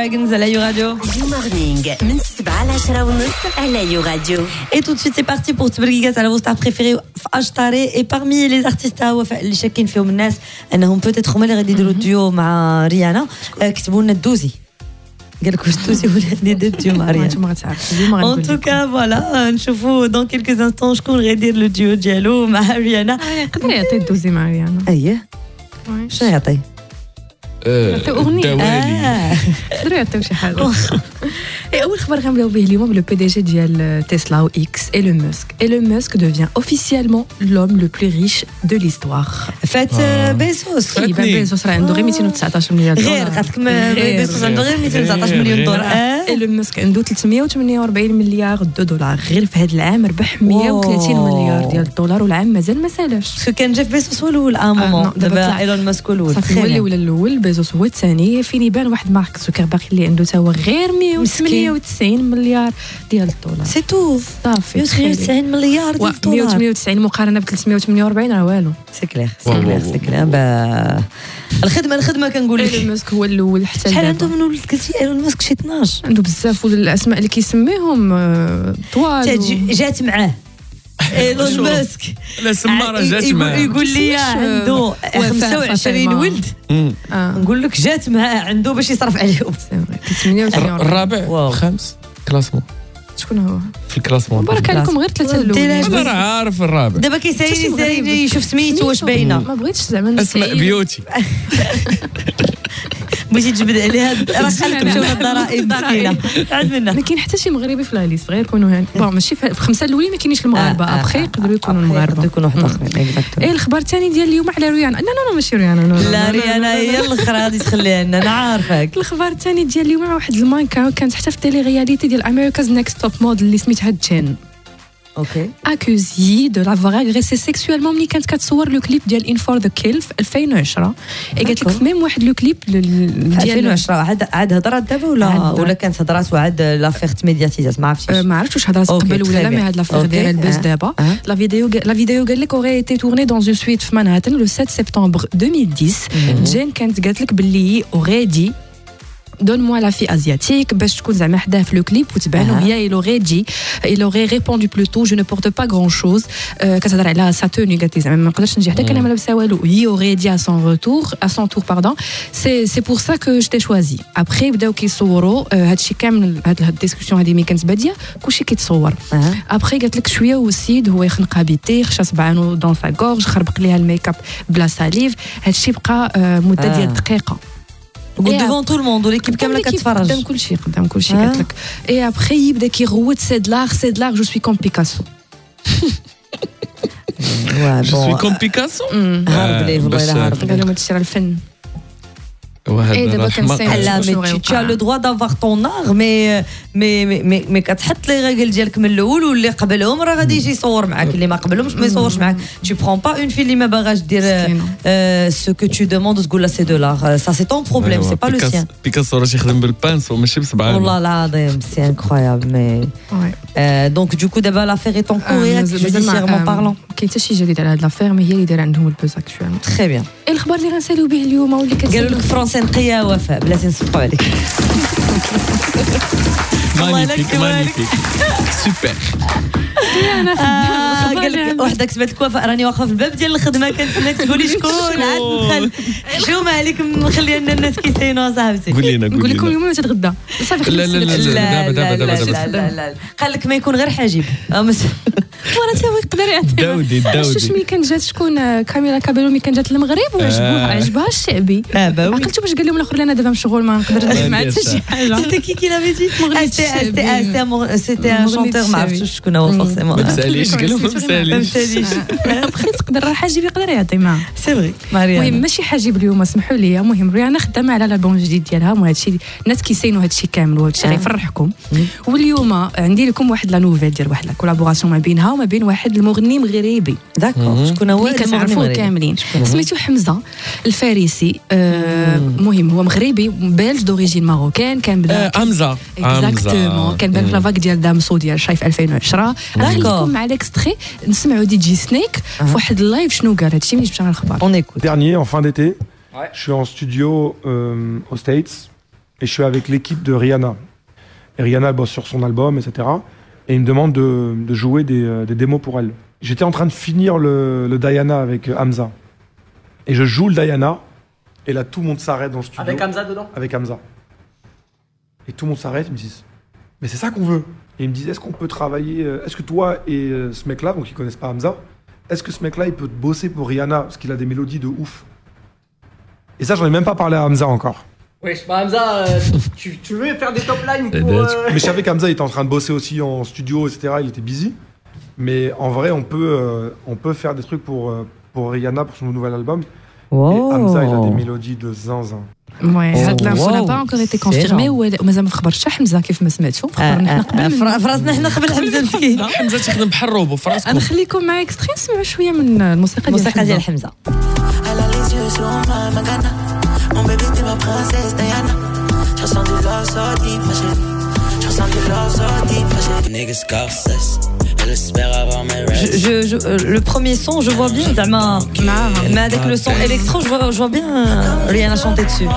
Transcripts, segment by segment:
Dragons à la Radio. Du morning, من 7 ل 10 ونص على Radio. Et tout de suite, c'est parti pour تبرقيقات على vos stars préférés في أشطاري. Et parmi les artistes اللي شاكين فيهم الناس أنهم peut-être هما اللي غادي يديروا الديو مع ريانا كتبوا لنا الدوزي. قال لك واش الدوزي ولا غادي يدير الديو مع ريانا. En tout cas, voilà, نشوفوا dans quelques instants شكون غادي يدير الديو ديالو مع ريانا. يقدر يعطي الدوزي مع ريانا. أيه. شنو يعطي؟ أغنية يقدروا يعطيو شي حاجة. أول خبر غنبداو به اليوم بلو بي دي جي ديال تسلا و إكس إيلون ماسك. إيلون ماسك devient officiellement l'homme le plus riche de l'histoire. فات بيزوس. بيزوس راه عنده غير 219 مليار دولار. غير قالت لك بيزوس عنده غير 219 مليون دولار. إيلون ماسك عنده 348 مليار دولار. غير في هذا العام ربح 130 مليار ديال الدولار والعام مازال ما سالاش. شو كان جيف بيزوس هو الاول مومون دابا إيلون ماسك الاول. صافي ولي ولا الاول بيزوس هو الثاني. فين يبان واحد مارك زوكربيرغ اللي عنده تا هو غير 198 مليار ديال الدولار. سي تو صافي 198 مليار ديال الدولار. 198 مقارنه ب 348 راه والو. سي كلير سي كلير الخدمه كنقول لك. إيلون ماسك هو الاول حتى شحال عنده من ولد قلتي إيلون ماسك شي 12 عنده بزاف ولد الاسماء اللي كيسميهم طوال جات معاه إيلون ماسك. لا سماره جات معاه. يقول لي عنده 25 ولد نقول لك جات معاه عنده باش يصرف عليهم. 88 الرابع الخامس كلاسمون. شكون هو في الكلاسمون؟ بارك عليكم غير ثلاثه الاولين. انا راه عارف الرابع. دابا كيسايل يشوف سميتو واش باينه. ما بغيتش زعما اسماء بيوتي. بغيتي تجبد عليها راه خليك نمشيو للضرائب مسكينه عاد منها. ما كاين حتى شي مغربي في لا ليست غير يكونوا هان بون ماشي في خمسه الاولين ما كاينينش المغاربه ابخي يقدروا يكونوا المغاربه يقدروا يكونوا واحد اخرين. ايه الخبر الثاني ديال اليوم على ريانا. لا ماشي ريانا. لا ريانا هي الاخرى غادي تخليها لنا انا عارفك. الخبر الثاني ديال اليوم واحد المانكا كانت حتى في تيلي رياليتي ديال امريكاز نيكست توب موديل اللي سميتها جين. اوكي accusé de l'avoir agressé sexuellement ملي كانت كتصور لو كليب ديال ان فور ذا كيل في 2010. قالت لك في ميم واحد لو كليب ديال 2010 عاد هضرات دابا ولا كانت هضرات وعاد لافير ميدياتيزات ما عرفتش. ما عرفتش واش هضرات قبل ولا لا. مي هاد لافير دايره البوز دابا. لا فيديو قال لك aurait été tournée dans une suite في مانهاتن لو 7 سبتمبر 2010. جين كانت قالت لك باللي aurait dit donne-moi la fille asiatique باش تكون زعما حداه في لو كليب وتبان وهي il aurait répondu plutôt je ne porte pas grand chose. كتهضر على سا توني قالت لي زعما ما نقدرش نجي حتى كان ما لابسه والو. هي aurait dit à son tour pardon c'est pour ça que je t'ai choisi. après بداو كيصوروا هادشي كامل هاد الديسكوسيون هادي ملي كانت باديه كلشي كيتصور. après قالت لك شويه وسيد هو يخنقها بيتي خشى صبعانو دون سا غورج خربق ليها الميك اب بلا ساليف. هادشي بقى مده ديال دقيقه devant tout le monde l'équipe كامله كتفرج قدام كلشي قالت لك. اي ابخي يبدا كيغوت سي دلار جو سوي كوم بيكاسو. جو سوي كوم بيكاسو. هارب ليه والله لا هارب. قال لهم هادشي راه الفن. دابا كنسير tu as le droit d'avoir ton art mais كتحط لي ريغل ديالك من الاول واللي قبلهم راه غادي يجي يصور معاك اللي ما قبلهمش ما يصورش معاك. tu prends pas une fille اللي ما باغاش دير ce que tu demandes تقول لا سي دو لار ça c'est ton problème c'est pas le sien. بيكاسو راه يخدم بالبانسو ماشي بصبعان. والله العظيم c'est incroyable mais donc du coup دابا l'affaire est en cours judiciairement parlant. كاين حتى شي جديد على هاد لافير مي هي اللي دايره عندهم البوز اكطوالمون. très bien. الخبر اللي غنساليو به اليوم واللي قالوا لك فرنسا نقيه وفاء بلاتي نصبحوا عليك. مانيفيك سوبر. قال لك وحده كتبت لك وفاء راني واقفه في الباب ديال الخدمه كنتسناك تقولي شكون عاد ندخل حشومه عليكم مخليه لنا الناس كيسينوا صاحبتي. نقول لكم اليوم تتغدى صافي. لا قال لك ما يكون غير حاجب وراه تا هو يقدر يعطي. شوف ملي كان جات شكون كاميلا كابيلو ملي كان جات المغرب وعجبها الشعبي. عقلتوا باش قال لهم الاخر انا دابا مشغول ما نقدرش ندير معاه حتى شي حاجه. سيتي كي لافي دي سيتي ان شونتور ما عرفتش شكون هو فورسيمون. ما مساليش قال لهم ما مساليش. بغيت تقدر راه حاجب يقدر يعطي معاه. سي فري ماريانا. المهم ماشي حاجب اليوم اسمحوا لي. المهم ريانا خدامه على البوم جديد ديالها وهذا الشيء الناس كيسينوا هذا الشيء كامل وهذا الشيء غيفرحكم. واليوم عندي لكم واحد لا نوفيل ديال واحد لا كولابوراسيون ما بينها وما بين واحد المغني مغربي. داكور شكون هو اللي كتعرفوه كاملين سميتو حمزه الفارسي. المهم هو مغربي بلج دوريجين ماروكان. كان بدا حمزه اكزاكتومون كان بان في لافاك ديال دامسو ديال شايف 2010. غنخليكم مع ليكستري نسمعوا دي جي سنيك في واحد اللايف شنو قال. هادشي ملي جبنا الخبر. On écoute. Dernier en fin d'été, je suis en studio aux States et je suis avec l'équipe de Rihanna. Et Rihanna bosse sur son album, etc. Et il me demande de jouer des démos pour elle. J'étais en train de finir le Diana avec Hamza. Et je joue le Diana, et là tout le monde s'arrête dans le studio. Avec Hamza dedans? Avec Hamza. Et tout le monde s'arrête, ils me disent « Mais c'est ça qu'on veut !» Et ils me disent « Est-ce qu'on peut travailler... Est-ce que toi et ce mec-là, donc ils connaissent pas Hamza, est-ce que ce mec-là, il peut bosser pour Rihanna parce qu'il a des mélodies de ouf ?» Et ça, j'en ai même pas parlé à Hamza encore. Wesh, bah Hamza, tu veux faire des top lines pour... Mais je savais qu'Hamza était en train de bosser aussi en studio, etc. Il était busy. Mais en vrai, on peut faire des trucs pour Rihanna, pour son nouvel album. Wow. Et Hamza, il a des mélodies de zinzin. Ouais, هاد l'info n'a pas encore été confirmée ومازال ما خبرش حتى حمزة كيف ما سمعتوا خبرنا قبل فراسنا حنا قبل حمزة مسكين حمزة تخدم بحال الروبو في راسكم نخليكم مع اكستري نسمعوا شويه من الموسيقى ديال حمزة le premier son, je vois bien, mais avec le son électro, je vois bien Rihanna chanter dessus.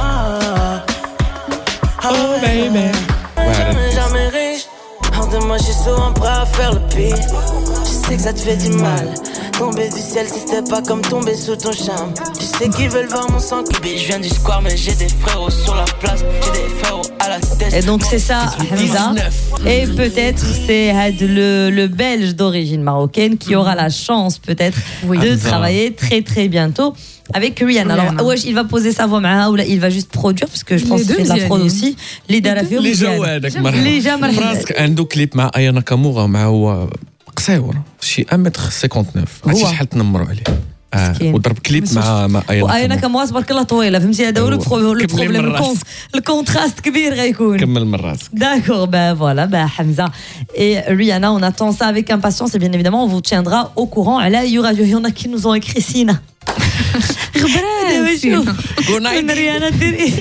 Oh baby. Jamais riche, hors de moi je suis souvent prêt à faire le pire. Je sais que ça te fait du mal. Tomber du ciel si c'était pas comme tomber sous ton charme. Tu sais qu'ils veulent voir mon sang couler. Je viens du square mais j'ai des frérots sur la place. J'ai des frérots à la tête. Et donc c'est ça Hamza. Et peut-être c'est le Belge d'origine marocaine qui aura la chance peut-être de travailler très très bientôt avec Rihanna. Alors واش il va poser sa voix معها ولا il va juste produire parce que je pense qu'il fait de la prod aussi. اللي دار فيهم اللي جا هذاك اللي جا مرحبا فراسك عنده كليب مع ايا ناكامورا مع هو قصير شي 1.59 عرفتي شحال تنمروا عليه وضرب كليب مع ايا ناكامورا تبارك الله طويله فهمتي هذا هو البروبليم الكونتراست كبير غيكون كمل من راسك d'accord ben voilà ben Hamza et Rihanna on attend ça avec impatience et bien évidemment on vous tiendra au courant là il y en a qui nous ont écrit Sina Rihanna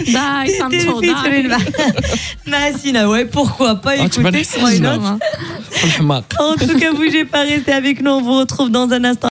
مع Sina ouais pourquoi pas écoutez الحماق en tout cas bougez pas restez avec nous on vous retrouve dans un instant